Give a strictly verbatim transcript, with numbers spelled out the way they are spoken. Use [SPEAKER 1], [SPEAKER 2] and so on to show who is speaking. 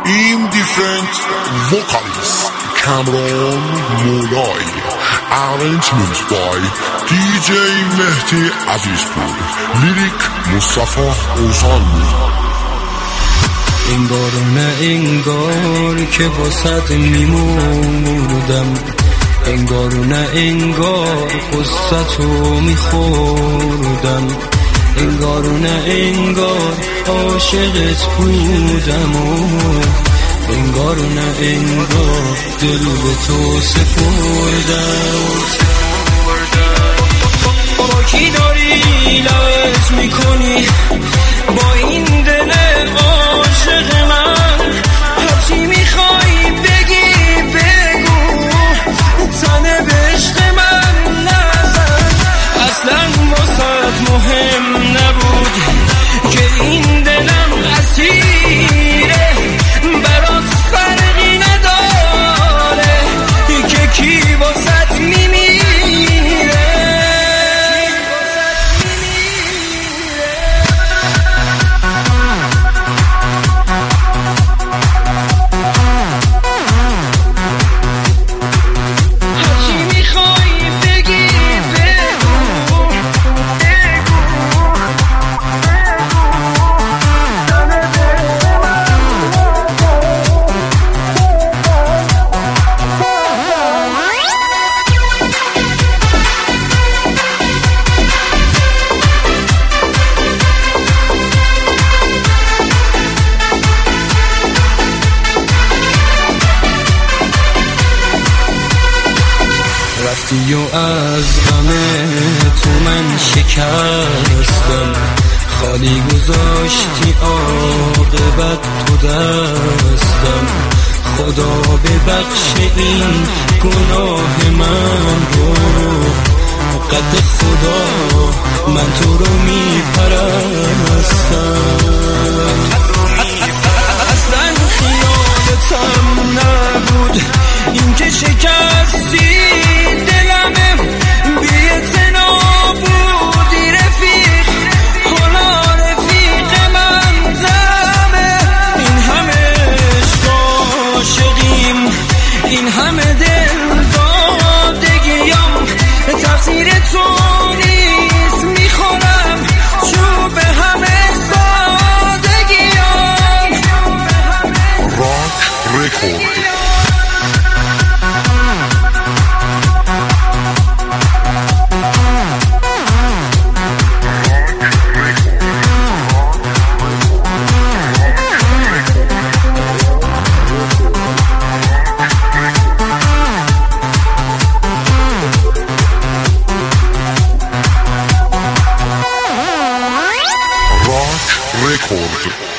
[SPEAKER 1] این دیفرنت وکالیست کامران مولای، arrangement by دی جی مهدی عزیزپور، لیریک مصطفی اوزان بود.
[SPEAKER 2] انگار نه انگار که واسط میموردم، انگار نه انگار قصتو میخوردم، انگار نه انگار عاشقت بودم و انگار نه انگار دل به تو سپردم. با کی داری لعت میکنی با این دل عاشق من؟ هرچی میخوای بگی بگو، تنه به عشق من نزن. اصلا واسط مهم نبود که این دلم اسیره، برات فرقی نداره که کی واسط میمیره. رفتی و از غم تو من شکستم، خالی گذاشتی عاقبت تو دستم. خدا ببخش این گناه من رو، قد خدا من تو رو میپرستم. اصلا خیالتم نبود این که شکستی دلمه، بی‌اعتنا بودی رفیق، حالا رفیق من غمه. این همه عشق عاشقیم، این همه دل دادگیم، تقصیر تو نیست میخورم چوب همه سادگیم.
[SPEAKER 1] راک رکورد. Record.